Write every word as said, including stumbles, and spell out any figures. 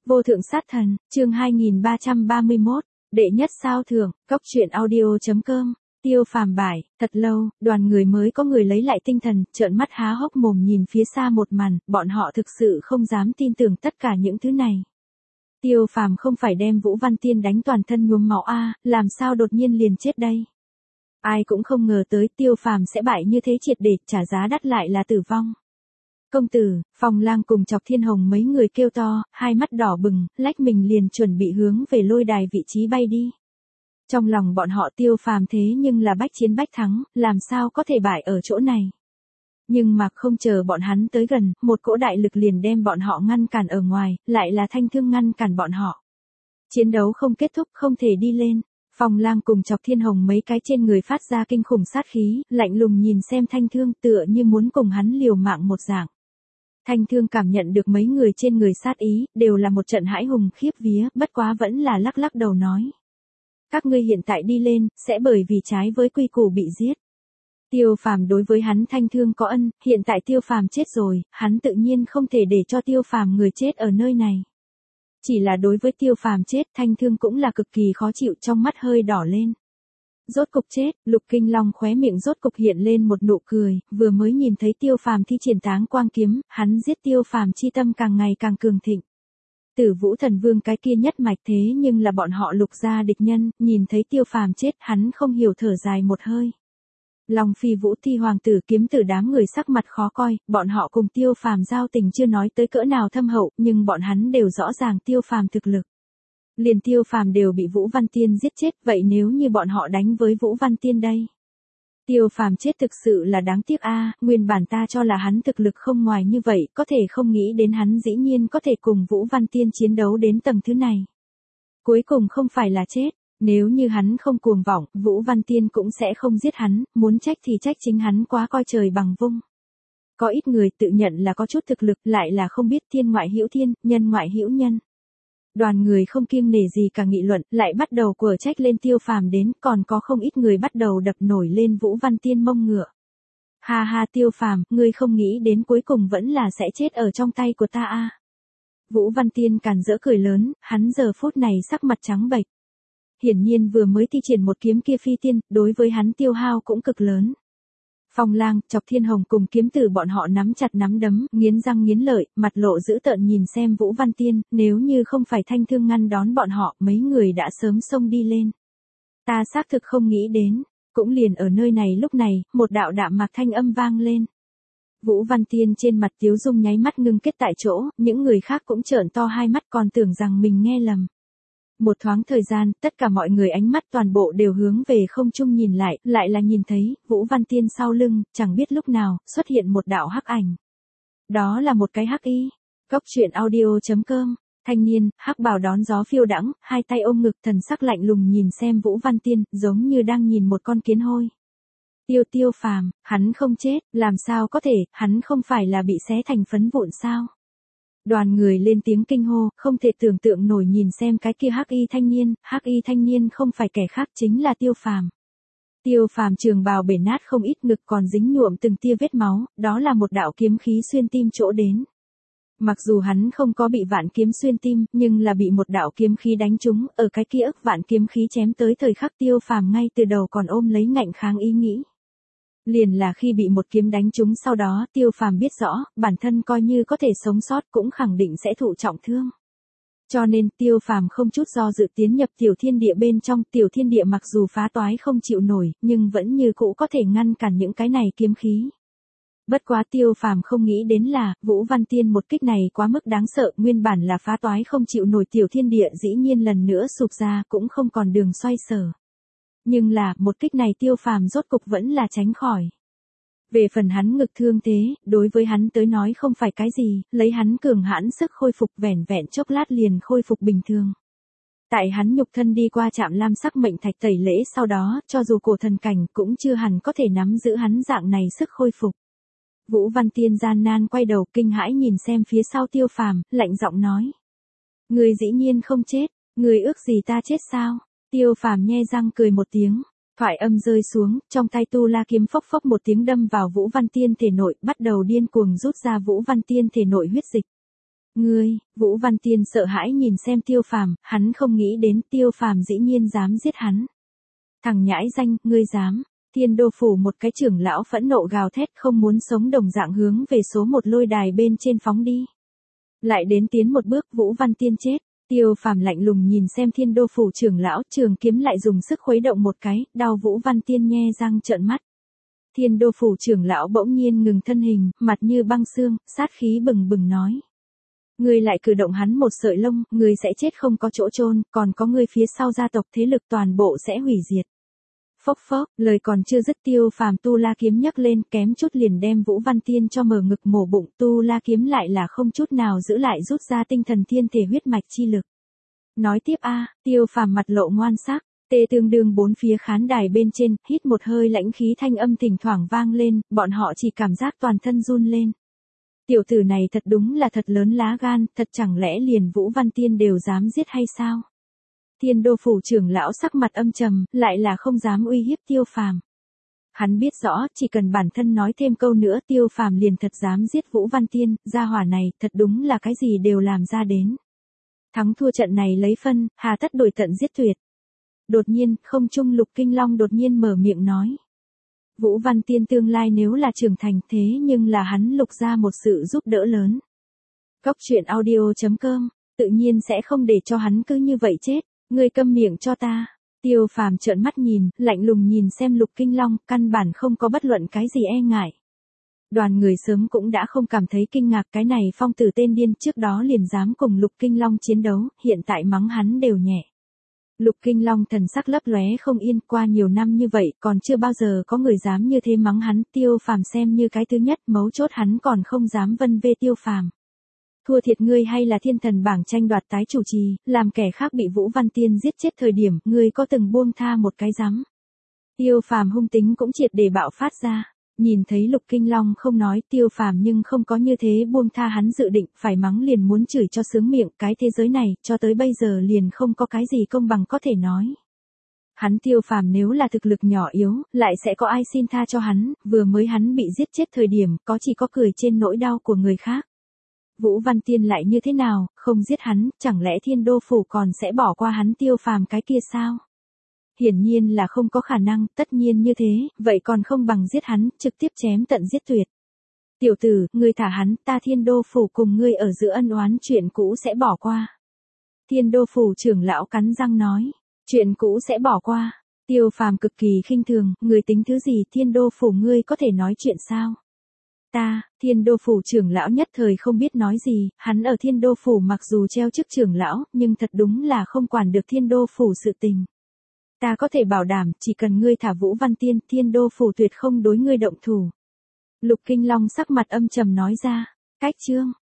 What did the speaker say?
Vô thượng sát thần, chương hai nghìn ba trăm ba mươi mốt, đệ nhất sao thưởng, cốc truyện audio.com, Tiêu Phàm bại, thật lâu, đoàn người mới có người lấy lại tinh thần, trợn mắt há hốc mồm nhìn phía xa một màn, bọn họ thực sự không dám tin tưởng tất cả những thứ này. Tiêu Phàm không phải đem Vũ Văn Tiên đánh toàn thân nhuốm máu a, làm sao đột nhiên liền chết đây? Ai cũng không ngờ tới Tiêu Phàm sẽ bại như thế triệt để, trả giá đắt lại là tử vong. Công tử, Phong Lang cùng Chọc Thiên Hồng mấy người kêu to, hai mắt đỏ bừng, lách mình liền chuẩn bị hướng về lôi đài vị trí bay đi. Trong lòng bọn họ Tiêu Phàm thế nhưng là bách chiến bách thắng, làm sao có thể bại ở chỗ này. Nhưng mà không chờ bọn hắn tới gần, một cỗ đại lực liền đem bọn họ ngăn cản ở ngoài, lại là Thanh Thương ngăn cản bọn họ. Chiến đấu không kết thúc, không thể đi lên. Phong Lang cùng Chọc Thiên Hồng mấy cái trên người phát ra kinh khủng sát khí, lạnh lùng nhìn xem Thanh Thương tựa như muốn cùng hắn liều mạng một dạng. Thanh Thương cảm nhận được mấy người trên người sát ý, đều là một trận hãi hùng khiếp vía, bất quá vẫn là lắc lắc đầu nói. Các ngươi hiện tại đi lên, sẽ bởi vì trái với quy củ bị giết. Tiêu Phàm đối với hắn Thanh Thương có ân, hiện tại Tiêu Phàm chết rồi, hắn tự nhiên không thể để cho Tiêu Phàm người chết ở nơi này. Chỉ là đối với Tiêu Phàm chết, Thanh Thương cũng là cực kỳ khó chịu, trong mắt hơi đỏ lên. Rốt cục chết, Lục Kinh Long khóe miệng rốt cục hiện lên một nụ cười, vừa mới nhìn thấy Tiêu Phàm thi triển Táng Quang kiếm, hắn giết Tiêu Phàm chi tâm càng ngày càng cường thịnh. Tử Vũ Thần Vương cái kia nhất mạch thế nhưng là bọn họ Lục gia địch nhân, nhìn thấy Tiêu Phàm chết, hắn không hiểu thở dài một hơi. Long Phi Vũ Thi hoàng tử kiếm tử đám người sắc mặt khó coi, bọn họ cùng Tiêu Phàm giao tình chưa nói tới cỡ nào thâm hậu, nhưng bọn hắn đều rõ ràng Tiêu Phàm thực lực. Liền Tiêu Phàm đều bị Vũ Văn Tiên giết chết, vậy nếu như bọn họ đánh với Vũ Văn Tiên đây? Tiêu Phàm chết thực sự là đáng tiếc a, nguyên bản ta cho là hắn thực lực không ngoài như vậy, có thể không nghĩ đến hắn dĩ nhiên có thể cùng Vũ Văn Tiên chiến đấu đến tầng thứ này. Cuối cùng không phải là chết, nếu như hắn không cuồng vọng, Vũ Văn Tiên cũng sẽ không giết hắn, muốn trách thì trách chính hắn quá coi trời bằng vung. Có ít người tự nhận là có chút thực lực, lại là không biết thiên ngoại hữu thiên, nhân ngoại hữu nhân. Đoàn người không kiêng nể gì cả nghị luận, lại bắt đầu quở trách lên Tiêu Phàm đến, còn có không ít người bắt đầu đập nổi lên Vũ Văn Tiên mông ngựa. Ha ha Tiêu Phàm, ngươi không nghĩ đến cuối cùng vẫn là sẽ chết ở trong tay của ta a. Vũ Văn Tiên càn rỡ cười lớn, hắn giờ phút này sắc mặt trắng bệch. Hiển nhiên vừa mới thi triển một kiếm kia phi tiên, đối với hắn tiêu hao cũng cực lớn. Phong Lang, Chọc Thiên Hồng cùng kiếm tử bọn họ nắm chặt nắm đấm, nghiến răng nghiến lợi, mặt lộ dữ tợn nhìn xem Vũ Văn Tiên, nếu như không phải Thanh Thương ngăn đón bọn họ, mấy người đã sớm xông đi lên. Ta xác thực không nghĩ đến, cũng liền ở nơi này lúc này, một đạo đạm mạc thanh âm vang lên. Vũ Văn Tiên trên mặt tiếu dung nháy mắt ngưng kết tại chỗ, những người khác cũng trợn to hai mắt còn tưởng rằng mình nghe lầm. Một thoáng thời gian, tất cả mọi người ánh mắt toàn bộ đều hướng về không trung nhìn lại, lại là nhìn thấy, Vũ Văn Tiên sau lưng, chẳng biết lúc nào, xuất hiện một đạo hắc ảnh. Đó là một cái hắc y. Cốc truyện audio.com, thanh niên, hắc bào đón gió phiêu đãng, hai tay ôm ngực thần sắc lạnh lùng nhìn xem Vũ Văn Tiên, giống như đang nhìn một con kiến hôi. Tiêu Tiêu Phàm, hắn không chết, làm sao có thể, hắn không phải là bị xé thành phấn vụn sao? Đoàn người lên tiếng kinh hô, không thể tưởng tượng nổi nhìn xem cái kia hắc y thanh niên, hắc y thanh niên không phải kẻ khác chính là Tiêu Phàm. Tiêu Phàm trường bào bể nát không ít, ngực còn dính nhuộm từng tia vết máu, đó là một đạo kiếm khí xuyên tim chỗ đến. Mặc dù hắn không có bị vạn kiếm xuyên tim, nhưng là bị một đạo kiếm khí đánh trúng, ở cái kia ức vạn kiếm khí chém tới thời khắc Tiêu Phàm ngay từ đầu còn ôm lấy ngạnh kháng ý nghĩ. Liền là khi bị một kiếm đánh trúng sau đó, Tiêu Phàm biết rõ, bản thân coi như có thể sống sót cũng khẳng định sẽ thụ trọng thương. Cho nên, Tiêu Phàm không chút do dự tiến nhập tiểu thiên địa bên trong, tiểu thiên địa mặc dù phá toái không chịu nổi, nhưng vẫn như cũ có thể ngăn cản những cái này kiếm khí. Bất quá Tiêu Phàm không nghĩ đến là, Vũ Văn Tiên một kích này quá mức đáng sợ, nguyên bản là phá toái không chịu nổi tiểu thiên địa dĩ nhiên lần nữa sụp ra, cũng không còn đường xoay sở. Nhưng là, một kích này Tiêu Phàm rốt cục vẫn là tránh khỏi. Về phần hắn ngực thương thế, đối với hắn tới nói không phải cái gì, lấy hắn cường hãn sức khôi phục vẻn vẹn chốc lát liền khôi phục bình thường. Tại hắn nhục thân đi qua chạm lam sắc mệnh thạch tẩy lễ sau đó, cho dù cổ thần cảnh cũng chưa hẳn có thể nắm giữ hắn dạng này sức khôi phục. Vũ Văn Tiên gian nan quay đầu kinh hãi nhìn xem phía sau Tiêu Phàm, lạnh giọng nói. Người dĩ nhiên không chết, người ước gì ta chết sao? Tiêu Phàm nhe răng cười một tiếng, thoại âm rơi xuống, trong tay tu la kiếm phốc phốc một tiếng đâm vào Vũ Văn Tiên thể nội, bắt đầu điên cuồng rút ra Vũ Văn Tiên thể nội huyết dịch. Ngươi, Vũ Văn Tiên sợ hãi nhìn xem Tiêu Phàm, hắn không nghĩ đến Tiêu Phàm dĩ nhiên dám giết hắn. Thằng nhãi danh, ngươi dám. Thiên Đô phủ một cái trưởng lão phẫn nộ gào thét không muốn sống đồng dạng hướng về số một lôi đài bên trên phóng đi. Lại đến tiến một bước Vũ Văn Tiên chết. Tiêu Phàm lạnh lùng nhìn xem Thiên Đô phủ trưởng lão, trường kiếm lại dùng sức khuấy động một cái, đau Vũ Văn Tiên nhe răng trợn mắt. Thiên Đô phủ trưởng lão bỗng nhiên ngừng thân hình, mặt như băng xương, sát khí bừng bừng nói. Ngươi lại cử động hắn một sợi lông, ngươi sẽ chết không có chỗ chôn, còn có ngươi phía sau gia tộc thế lực toàn bộ sẽ hủy diệt. Phốc phốc, lời còn chưa dứt Tiêu Phàm tu la kiếm nhấc lên, kém chút liền đem Vũ Văn Tiên cho mở ngực mổ bụng, tu la kiếm lại là không chút nào giữ lại rút ra tinh thần thiên thể huyết mạch chi lực. Nói tiếp a, Tiêu Phàm mặt lộ ngoan sắc, tê tương đương bốn phía khán đài bên trên, hít một hơi lãnh khí thanh âm thỉnh thoảng vang lên, bọn họ chỉ cảm giác toàn thân run lên. Tiểu tử này thật đúng là thật lớn lá gan, thật chẳng lẽ liền Vũ Văn Tiên đều dám giết hay sao? Thiên Đô phủ trưởng lão sắc mặt âm trầm, lại là không dám uy hiếp Tiêu Phàm. Hắn biết rõ, chỉ cần bản thân nói thêm câu nữa Tiêu Phàm liền thật dám giết Vũ Văn Tiên, gia hỏa này, thật đúng là cái gì đều làm ra đến. Thắng thua trận này lấy phân, hà tất đổi tận giết tuyệt. Đột nhiên, không trung Lục Kinh Long đột nhiên mở miệng nói. Vũ Văn Tiên tương lai nếu là trưởng thành thế nhưng là hắn Lục ra một sự giúp đỡ lớn. Cốc truyện audio chấm com, tự nhiên sẽ không để cho hắn cứ như vậy chết. Ngươi câm miệng cho ta. Tiêu Phàm trợn mắt nhìn, lạnh lùng nhìn xem Lục Kinh Long, căn bản không có bất luận cái gì e ngại. Đoàn người sớm cũng đã không cảm thấy kinh ngạc, cái này phong tử tên điên trước đó liền dám cùng Lục Kinh Long chiến đấu, hiện tại mắng hắn đều nhẹ. Lục Kinh Long thần sắc lấp lóe không yên, qua nhiều năm như vậy còn chưa bao giờ có người dám như thế mắng hắn, Tiêu Phàm xem như cái thứ nhất, mấu chốt hắn còn không dám vân vê Tiêu Phàm. Thua thiệt ngươi hay là thiên thần bảng tranh đoạt tái chủ trì, làm kẻ khác bị Vũ Văn Tiên giết chết thời điểm, ngươi có từng buông tha một cái rắm. Tiêu Phàm hung tính cũng triệt để bạo phát ra, nhìn thấy Lục Kinh Long không nói Tiêu Phàm nhưng không có như thế buông tha hắn dự định, phải mắng liền muốn chửi cho sướng miệng, cái thế giới này, cho tới bây giờ liền không có cái gì công bằng có thể nói. Hắn Tiêu Phàm nếu là thực lực nhỏ yếu, lại sẽ có ai xin tha cho hắn, vừa mới hắn bị giết chết thời điểm, có chỉ có cười trên nỗi đau của người khác. Vũ Văn Tiên lại như thế nào, không giết hắn, chẳng lẽ Thiên Đô phủ còn sẽ bỏ qua hắn Tiêu Phàm cái kia sao? Hiển nhiên là không có khả năng, tất nhiên như thế, vậy còn không bằng giết hắn, trực tiếp chém tận giết tuyệt. Tiểu tử, ngươi thả hắn, ta Thiên Đô phủ cùng ngươi ở giữa ân oán chuyện cũ sẽ bỏ qua. Thiên Đô phủ trưởng lão cắn răng nói, chuyện cũ sẽ bỏ qua. Tiêu Phàm cực kỳ khinh thường, ngươi tính thứ gì, Thiên Đô phủ ngươi có thể nói chuyện sao? Ta, Thiên Đô phủ trưởng lão nhất thời không biết nói gì, hắn ở Thiên Đô phủ mặc dù treo chức trưởng lão, nhưng thật đúng là không quản được Thiên Đô phủ sự tình. Ta có thể bảo đảm, chỉ cần ngươi thả Vũ Văn Tiên, Thiên Đô phủ tuyệt không đối ngươi động thủ. Lục Kinh Long sắc mặt âm trầm nói ra, cách chương.